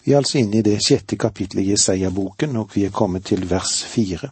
Vi er altså inne i det 6. kapitlet i Jesaja-boken, og vi er kommet til vers 4.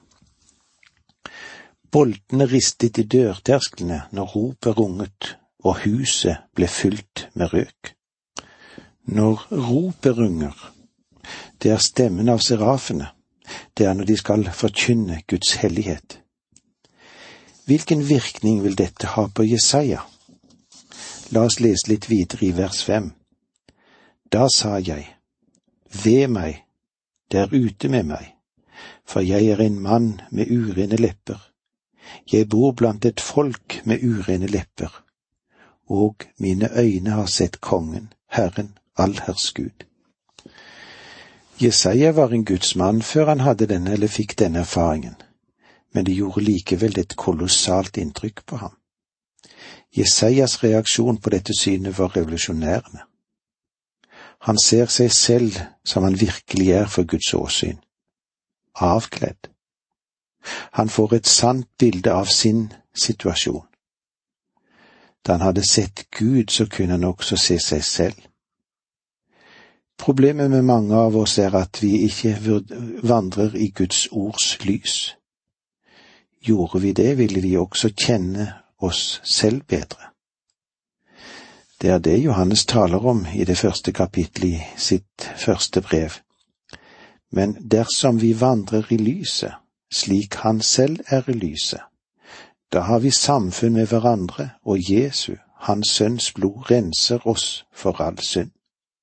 Boltene ristet i dørtersklene når ropet runget, og huset ble fylt med røk. Når ropet runger, det er stemmen av serafene, det er når de skal forkynne Guds hellighet. Hvilken virkning vil dette ha på Jesaja? La oss lese litt videre i vers 5. Da sa jeg, ved meg, der ute med meg, for jeg er en mann med urene lepper. Jeg bor blant et folk med urene lepper, og mine øyne har sett kongen, Herren, allherrs Gud. Jesaja var en Guds mann før han hadde denne eller fikk denne erfaringen, men det gjorde likevel et kolossalt inntrykk på ham. Jesajas reaksjon på dette synet var revolusjonærende. Han ser seg selv som han virkelig er for Guds åsyn, avkledd. Han får et sant bilde av sin situasjon. Da han hadde sett Gud, så kunne han også se seg selv. Problemet med mange av oss er at vi ikke vandrer i Guds ords lys. Gjorde vi det, ville vi også kjenne oss selv bedre. Det er det Johannes taler om i det 1. kapittelet i sitt første brev. Men dersom vi vandrer i lyset, slik han selv er i lyset, da har vi samfunn med hverandre, og Jesu, hans sønns blod, renser oss for all synd.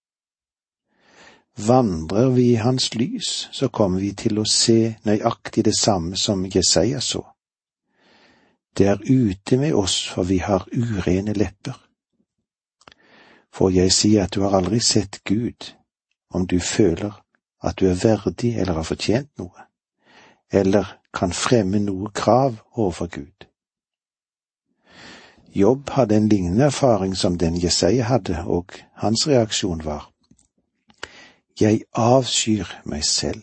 Vandrer vi i hans lys, så kommer vi til å se nøyaktig det samme som Jesaja så. Det er ute med oss, for vi har urene lepper. For jeg sier at du har aldri sett Gud, om du føler at du er verdig eller har fortjent noe, eller kan fremme noe krav overfor Gud. Jobb hadde en lignende erfaring som den Jesaja hadde, og hans reaksjon var: Jeg avskyr meg selv.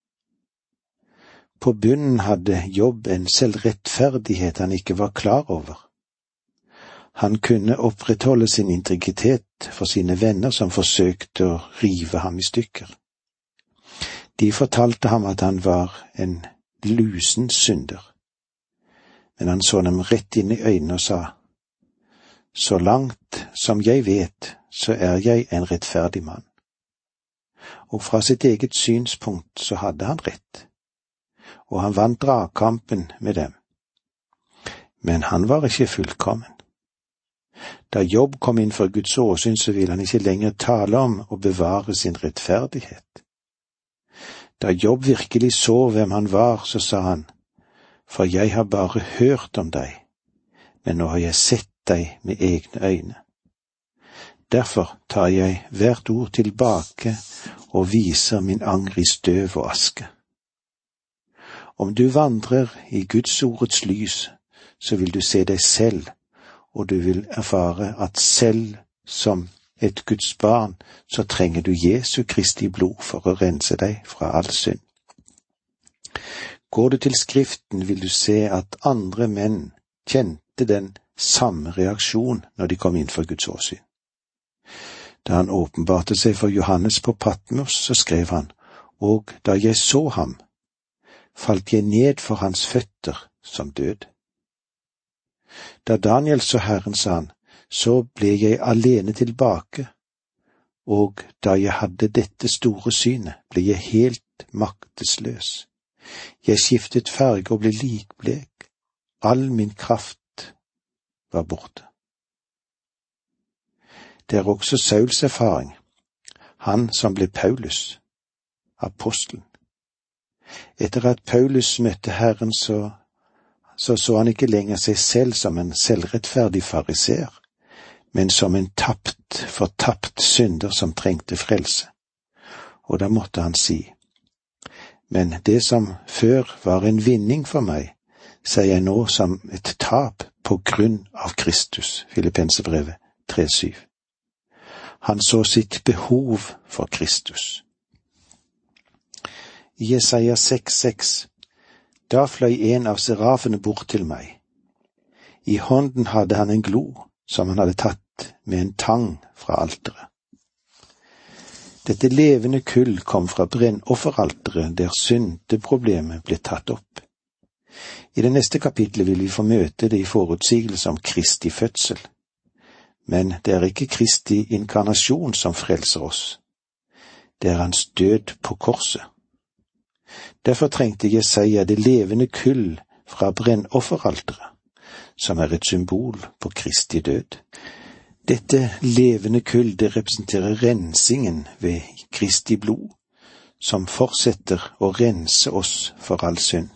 På bunnen hadde Jobb en selvrettferdighet han ikke var klar over. Han kunne opprettholde sin integritet for sine venner som forsøkte å rive ham i stykker. De fortalte ham at han var en lusen synder. Men han så dem rett inn i øynene og sa: Så langt som jeg vet, så er jeg en rettferdig mann. Og fra sitt eget synspunkt så hadde han rett. Og han vant dragkampen med dem. Men han var ikke fullkommen. Da Jobb kom inn for Guds åsyn, så ville han ikke lenger tale om å bevare sin rettferdighet. Da Jobb virkelig så hvem han var, så sa han: For jeg har bare hørt om deg, men nå har jeg sett deg med egne øyne. Derfor tar jeg hvert ord tilbake og viser min anger i støv og aske. Om du vandrer i Guds ordets lys, så vil du se deg selv, og du vil erfare at selv som et Guds barn, så trenger du Jesu Kristi blod for å rense deg fra all synd. Går du til Skriften, vil du se at andre menn kjente den samme reaksjon når de kom inn for Guds åsyn. Da han åpenbarte seg for Johannes på Patmos, så skrev han: Og da jeg så ham, falt jeg ned for hans føtter som død. Da Daniel så Herren, sa han, så ble jeg alene tilbake, og da jeg hadde dette store synet, ble jeg helt maktesløs. Jeg skiftet farge og ble likblek. All min kraft var borte. Det er også Sauls erfaring, han som ble Paulus, apostelen. Etter at Paulus møtte Herren, så han ikke lenger seg selv som en selvrettferdig fariseer, men som en fortapt synder som trengte frelse. Og da måtte han si: Men det som før var en vinning for meg, ser jeg nå som et tap på grunn av Kristus. Filippensebrevet 3:7. Han så sitt behov for Kristus. I Jesaja 6:6: Da fløy en av serafene bort til meg. I hånden hadde han en glo, som han hadde tatt med en tang fra alteret. Dette levende kull kom fra brennofferalteret der syndeproblemet ble tatt opp. I det neste kapitlet vil vi få møte det i forutsigelse om Kristi fødsel. Men det er ikke Kristi inkarnasjon som frelser oss. Det er hans død på korset. Derfor trengte Jesaja det levende kull fra brennofferalteret, som er et symbol på Kristi død. Dette levende kull, det representerer rensingen ved Kristi blod, som fortsetter å rense oss for all synd.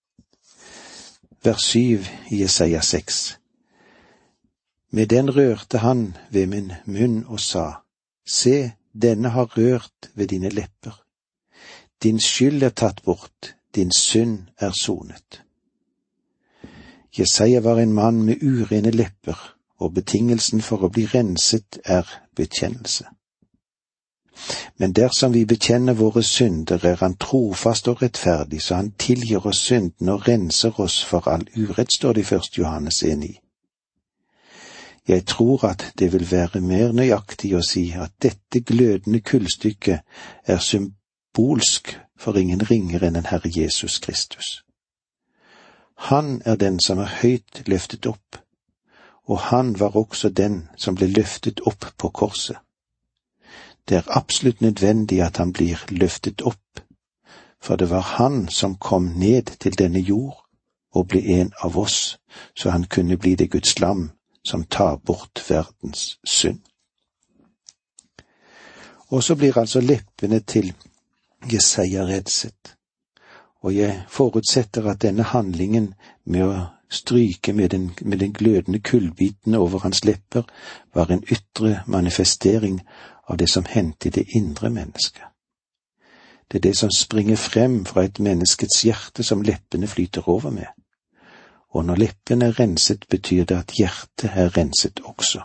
Vers 7 i Jesaja 6. Med den rørte han ved min munn og sa, se, denne har rørt ved dine lepper. Din skyld er tatt bort, din synd er sonet. Jesaja var en mann med urene lepper, og betingelsen for å bli renset er bekjennelse. Men dersom vi bekjenner våre synder, er han trofast og rettferdig, så han tilgir oss synden og renser oss for all urett, står det i 1. Johannes 1:9. Jeg tror at det vil være mer nøyaktig å si at dette glødende kullstykket er symbolsk for ingen ringere enn den Herre Jesus Kristus. Han er den som er høyt løftet opp, og han var også den som ble løftet opp på korset. Det er absolutt nødvendig at han blir løftet opp, for det var han som kom ned til denne jord og ble en av oss, så han kunne bli det Guds lam som tar bort verdens synd. Og så blir altså leppene til Jesaja renset, og jeg forutsetter at denne handlingen med å stryke med den glødende kullbiten over hans lepper var en ytre manifestering av det som hendte i det indre mennesket. Det er det som springer frem fra et menneskets hjerte som leppene flyter over med. Og når leppene er renset, betyr det at hjertet er renset også.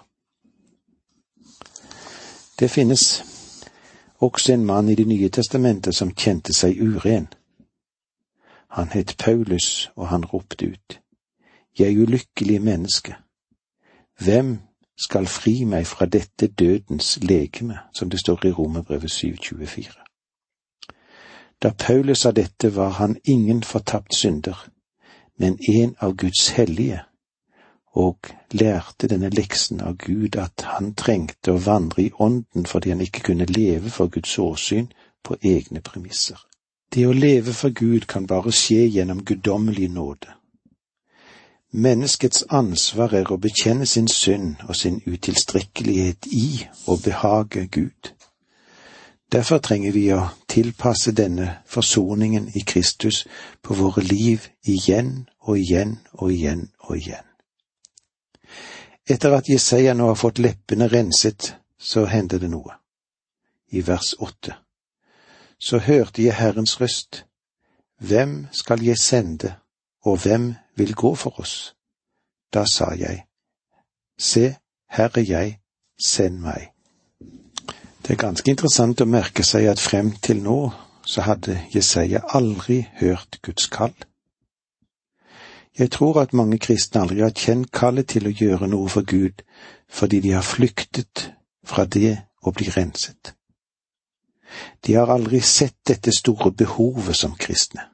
Det finnes også en mann i Det nye testamentet som kjente seg uren. Han het Paulus, og han ropte ut, jeg ulykkelig menneske, hvem skal fri meg fra dette dødens legeme, som det står i Romerbrevet 7:24. Da Paulus sa dette, var han ingen fortapt synder, men en av Guds hellige, og lærte denne leksen av Gud at han trengte å vandre i ånden fordi han ikke kunne leve for Guds åsyn på egne premisser. Det å leve for Gud kan bare skje gjennom guddommelig nåde. Menneskets ansvar er å bekjenne sin synd og sin utilstrekkelighet i å behage Gud. Derfor trenger vi å tilpasse denne forsoningen i Kristus på våre liv igjen og igjen og igjen og igjen. Etter at Jesaja nå har fått leppene renset, så hender det noe. I vers 8. Så hørte jeg Herrens røst. Hvem skal jeg sende, og hvem vil gå for oss? Da sa jeg, se, her er jeg, send meg. Det er ganske interessant å merke seg at frem til nå så hadde Jesaja aldri hørt Guds kall. Jeg tror at mange kristne aldri har kjent kallet til å gjøre noe for Gud, fordi de har flyktet fra det å bli renset. De har aldri sett dette store behovet som kristne.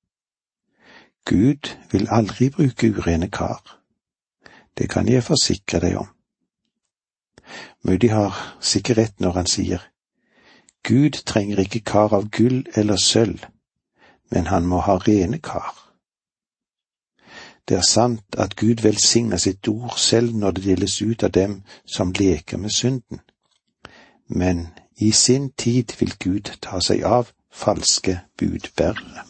Gud vil aldri bruke urene kar. Det kan jeg forsikre deg om. Moody har sikkert rett når han sier, Gud trenger ikke kar av gull eller sølv, men han må ha rene kar. Det er sant at Gud velsigner sitt ord selv når det deles ut av dem som leker med synden. Men i sin tid vil Gud ta seg av falske budbærere.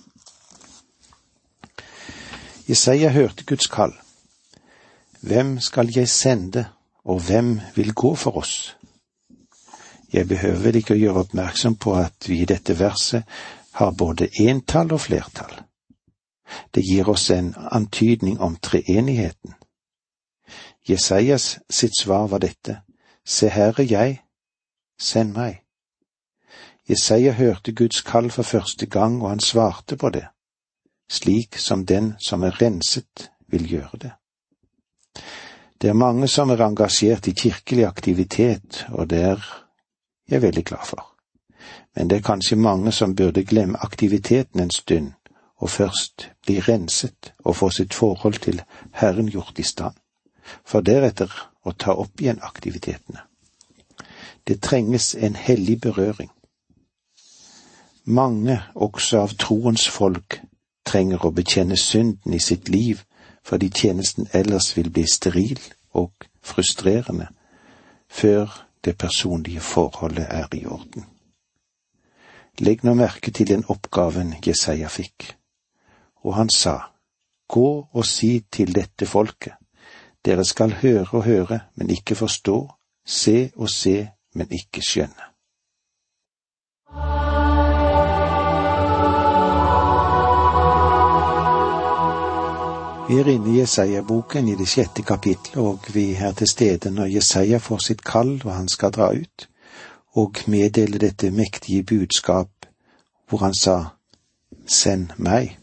Jesaja hørte Guds kall. Hvem skal jeg sende, og hvem vil gå for oss? Jeg behøver vel ikke å gjøre oppmerksom på at vi i dette verset har både entall og flertall. Det gir oss en antydning om treenigheten. Jesajas sitt svar var dette, se her er jeg, send meg. Jesaja hørte Guds kall for første gang, og han svarte på det, slik som den som er renset vil gjøre det. Det er mange som er engasjert i kirkelig aktivitet, og det er jeg veldig glad for. men det er kanskje mange som burde glemme aktiviteten en stund, og først bli renset og få sitt forhold til Herren gjort i stand, for deretter å ta opp igjen aktivitetene. Det trenges en hellig berøring. Mange, også av troens folk, trenger å bekjenne synden i sitt liv, fordi tjenesten ellers vil bli steril og frustrerende før det personlige forholdet er i orden. Legg nå merke til den oppgaven Jesaja fikk. Og han sa, gå og si til dette folket, dere skal høre og høre, men ikke forstå, se og se, men ikke skjønne. Vi er inne i Jesaja-boken i det 6. kapitlet, og vi er til stede når Jesaja får sitt kall og han skal dra ut, og meddele dette mektige budskap, hvor han sa, send meg.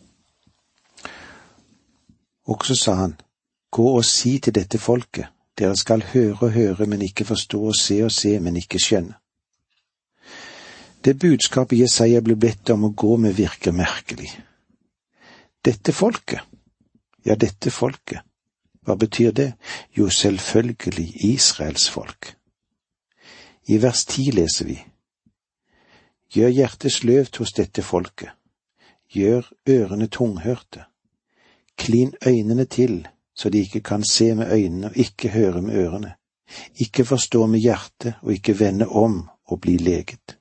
Og så sa han, gå og si til dette folket, dere skal høre og høre, men ikke forstå, og se, men ikke skjønne. Det budskapet Jesaja ble bedt om å gå med virker merkelig. Dette folket, ja, dette folket, hva betyr det? Jo, selvfølgelig Israels folk. I vers 10 leser vi, gjør hjertet sløvt hos dette folket, gjør ørene tunghørte, klin øynene til, så de ikke kan se med øynene og ikke høre med ørene, ikke forstå med hjertet og ikke vende om og bli leget.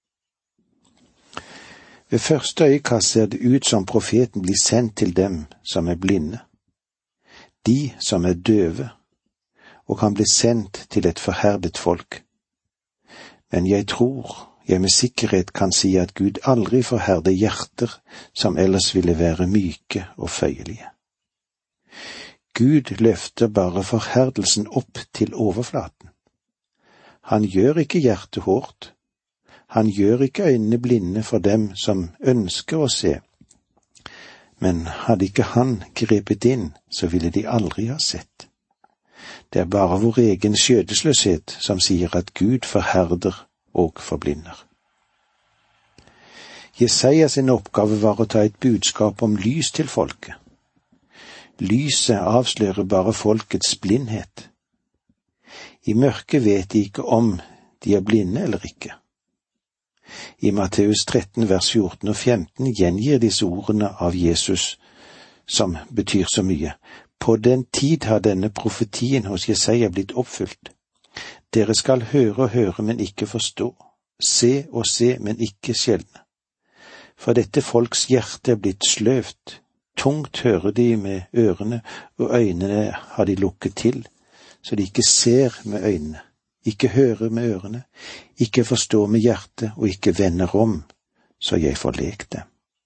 Ved første øyekast ser det ut som profeten blir sendt til dem som er blinde, de som er døve, og han blir sendt til et forherdet folk. Men jeg tror jeg med sikkerhet kan si at Gud aldri forherder hjerter som ellers ville være myke og føyelige. Gud løfter bare forherdelsen opp til overflaten. Han gjør ikke hjertet hårdt. Han gjør ikke øynene blinde for dem som ønsker å se. Men hadde ikke han grepet inn, så ville de aldri ha sett. Det er bare vår egen skjødesløshet som sier at Gud forherder og forblinder. Jesaja sin oppgave var å ta et budskap om lys til folket. Lyset avslører bare folkets blindhet. I mørket vet de ikke om de er blinde eller ikke. I Matteus 13 vers 14 og 15 gjengir disse ordene av Jesus, som betyr så mye. På den tid har denne profetien hos Jesaja blitt oppfylt. Dere skal høre og høre, men ikke forstå. Se og se, men ikke skjelne. For dette folks hjerte er blitt sløvt. Tungt hører de med ørene, og øynene har de lukket til, så de ikke ser med øynene, ikke hører med ørene, ikke forstår med hjertet og ikke vender om, så jeg får lekt det.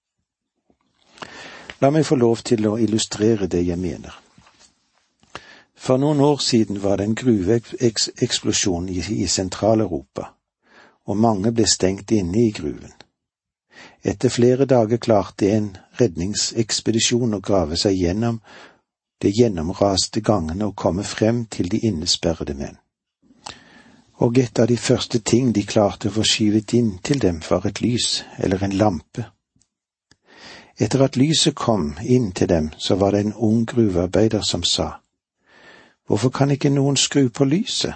La meg få lov til å illustrere det jeg mener. For noen år siden var det en gruveeksplosjon i Sentral-Europa, og mange ble stengt inne i gruven. Etter flere dager klarte en redningsekspedisjon å grave seg gjennom de gjennomraste gangene og komme frem til de innesperrede menn. Og et av de første ting de klarte å få skyvet inn til dem var et lys eller en lampe. Etter at lyset kom inn til dem, så var det en ung gruvearbeider som sa, «Hvorfor kan ikke noen skru på lyset?»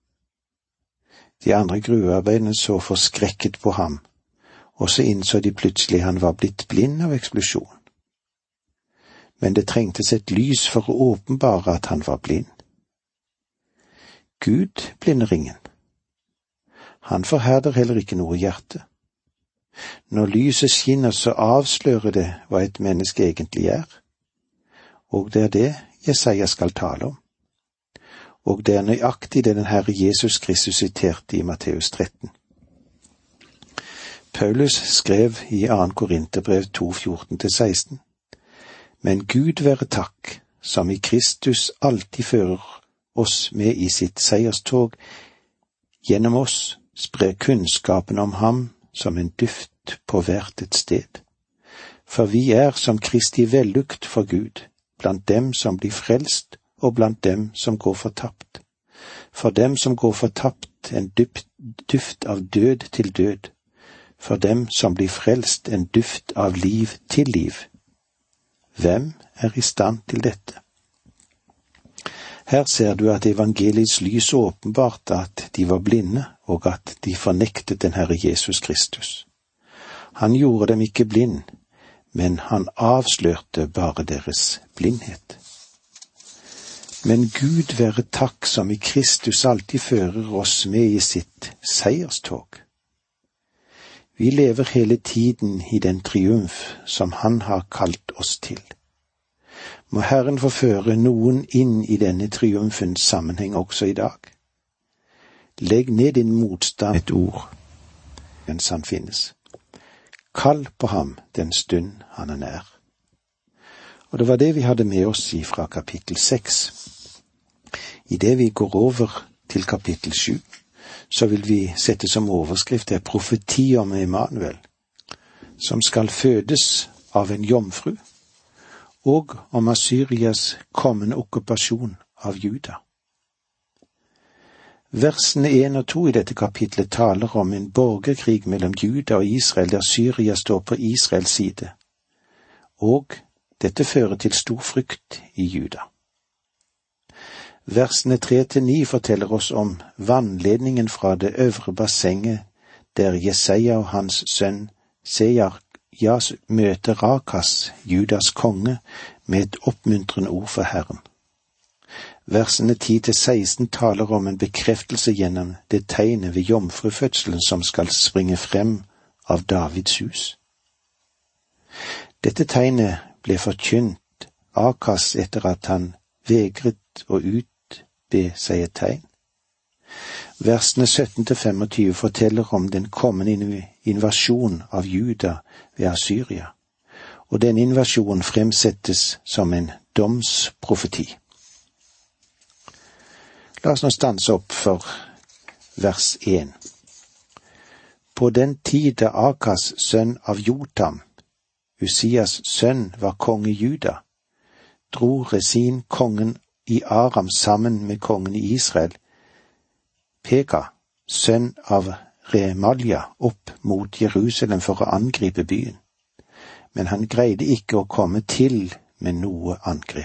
De andre gruvearbeiderne så forskrekket på ham, og så innså de plutselig han var blitt blind av eksplosjonen. Men det trengtes et lys for å åpenbare at han var blind. Gud blinder ingen. Han forherder heller ikke noe hjerte. Når lyset skinner, så avslører det hva et menneske egentlig er. Og det er det Jesaja skal tale om. Og det er nøyaktig det den Herre Jesus Kristus siterte i Matteus 13. Paulus skrev i 2. Korinterbrev 2:14-16. Men Gud være takk, som i Kristus alltid fører oss med i sitt seierstog, gjennom oss sprer kunnskapen om ham som en duft på hvert et sted. For vi er som Kristi vellukt for Gud, blant dem som blir frelst, og blant dem som går fortapt. For dem som går fortapt, en duft av død til død. for dem som blir frelst en duft av liv til liv. Hvem er i stand til dette? Her ser du at evangeliets lys åpenbarte at de var blinde, og at de fornektet den Herre Jesus Kristus. Han gjorde dem ikke blind, men han avslørte bare deres blindhet. Men Gud være takk som i Kristus alltid fører oss med i sitt seierstog. Vi lever hele tiden i den triumf som han har kalt oss til. Må Herren forføre noen inn i denne triumfens sammenheng også i dag. Legg ned din motstand et ord, mens han finnes. Kall på ham den stund han er nær. Og det var det vi hadde med oss fra kapittel 6. I det vi går over til kapittel 7, så vil vi sette som overskrift det profeti om Emanuel, som skal fødes av en jomfru, og om Assyrias kommende okkupasjon av Juda. Versene 1 og 2 i dette kapitlet taler om en borgerkrig mellom Juda og Israel, der Syria står på Israels side, og dette fører til stor frykt i Juda. Versene 3-9 forteller oss om vannledningen fra det øvre bassenget, der Jesaja og hans sønn Sejarjas møter Rakas, Judas konge, med et oppmuntrende ord for Herren. Versene 10-16 taler om en bekreftelse gjennom det tegnet ved jomfrufødselen som skal springe frem av Davids hus. Dette tegnet ble forkynt Akas etter at han vegret å utbe seg et tegn. Versene 17-25 forteller om den kommende invasjon av Juda ved Assyria, og den invasjonen fremsettes som en domsprofeti. La oss nå stanse opp for vers 1. På den tid da Akas, sønn av Jotam, Usias sønn, var konge i Juda, dro Resin, kongen i Aram, sammen med kongen i Israel, Peka, sønn av Remalja, opp mot Jerusalem for å angripe byen. Men han greide ikke å komme til med noe angrep.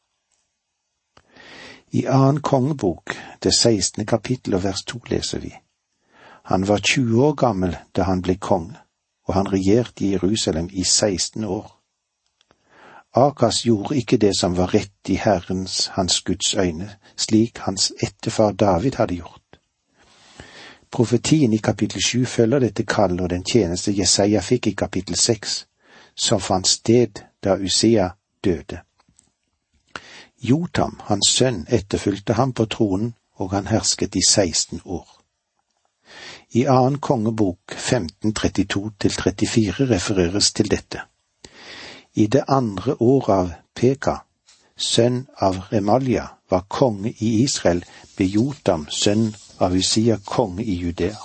I 2. kongebok, det 16. kapittel og vers 2 leser vi: Han var 20 år gammel da han ble konge, og han regjerte i Jerusalem i 16 år. Akas gjorde ikke det som var rett i Herrens, hans Guds øyne, slik hans ettefar David hadde gjort. Profetien i kapittel 7 følger dette kall og den tjeneste Jesaja fikk i kapittel 6, som fant sted da Usia døde. Jotam, hans sønn, etterfulgte ham på tronen, og han hersket i 16 år. I 2. kongebok 15:32-34 refereres til dette. I det andre året av Peka, sønn av Remalja, var konge i Israel, ble Jotam, sønn av Usia, konge i Judea.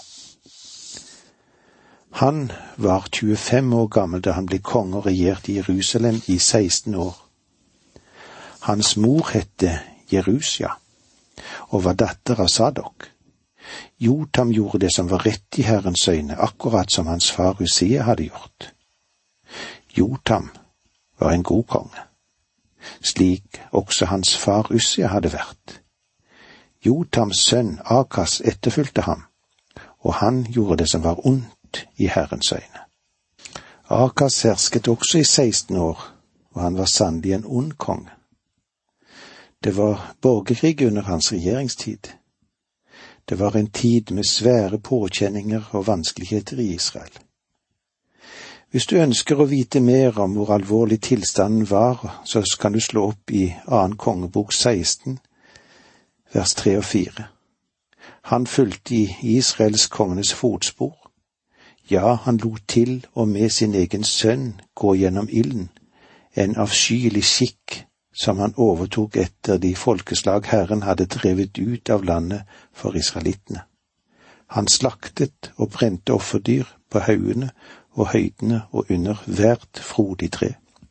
Han var 25 år gammel da han ble konge og regjerte i Jerusalem i 16 år. Hans mor hette Jerusia og var datter av Sadok. Jotam gjorde det som var rett i Herrens øyne, akkurat som hans far Usia hadde gjort. Jotam var en god konge, slik også hans far Usia hadde vært. Jotams sønn Akas etterfulgte ham, og han gjorde det som var ondt i Herrens øyne. Akas hersket også i 16 år, og han var sannelig en ond konge. Det var borgerkrig under hans regjeringstid. Det var en tid med svære påkjenninger og vanskeligheter i Israel. Hvis du ønsker å vite mer om hvor alvorlig tilstanden var, så kan du slå opp i 2. kongebok 16, vers 3 og 4. Han fulgte i Israels kongenes fotspor. Ja, han lot til og med sin egen sønn gå gjennom ilden, en avskyelig skikk som han overtok etter de folkeslag Herren hadde drevet ut av landet for israelittene. Han slaktet og brente offerdyr på haugene og høydene og under hvert frodig tre.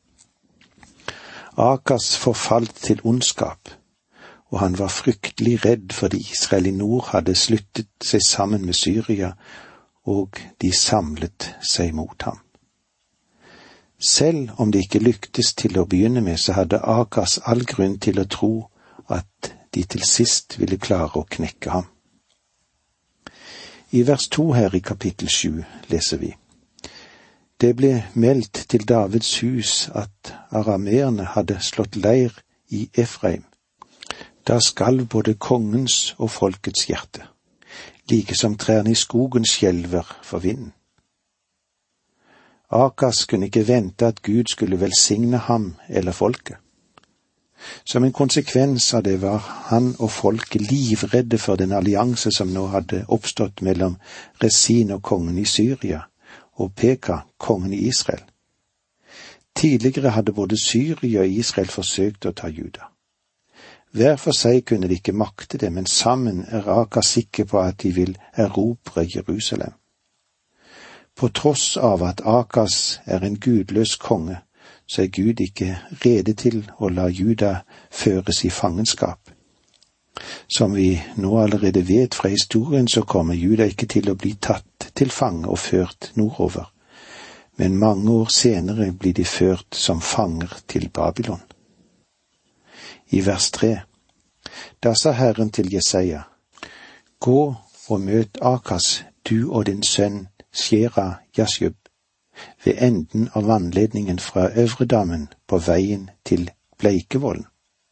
Akas forfalt til ondskap, og han var fryktelig redd fordi Israel i nord hadde sluttet seg sammen med Syria og de samlet seg mot ham. Selv om det ikke lyktes til å begynne med, så hadde Akas all grunn til å tro at de til sist ville klare å knekke ham. I vers 2 her i kapittel 7 leser vi: Det ble meldt til Davids hus at arameerne hadde slått leir i Efraim. Da skalv både kongens og folkets hjerte, like som trærne i skogen skjelver for vinden. Akas kunne ikke vente at Gud skulle velsigne ham eller folket. Som en konsekvens av det var han og folket livredde for den allianse som nå hadde oppstått mellom Resin og kongen i Syria og Peka, kongen i Israel. Tidligere hadde både Syria og Israel forsøkt å ta Juda. Hver for seg kunne de ikke makte det, men sammen er Akas sikker på at de vil erobre Jerusalem. På tross av at Akas er en gudløs konge, så er Gud ikke rede til å la Juda føres i fangenskap. Som vi nå allerede vet fra historien, så kommer Juda ikke til å bli tatt til fange og ført nordover, men mange år senere blir de ført som fanger til Babylon. I vers 3: Da sa Herren til Jesaja: Gå og møt Akas, du og din sønn Shera Jashub, ved enden av vannledningen fra Øvredammen på veien til Bleikevollen.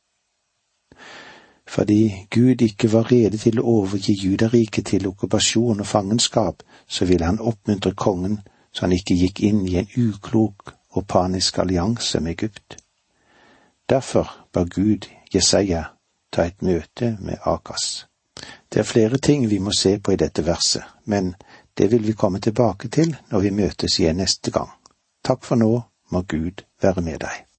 Fordi Gud ikke var rede til å overgi Judariket til okkupasjon og fangenskap, så ville han oppmuntre kongen så han ikke gikk inn i en uklok og panisk allianse med Egypt. Derfor ba Gud Jesaja ta et møte med Akas. Det er flere ting vi må se på i dette verset, men det vil vi komme tilbake til når vi møtes igjen neste gang. Takk for nå, må Gud være med deg.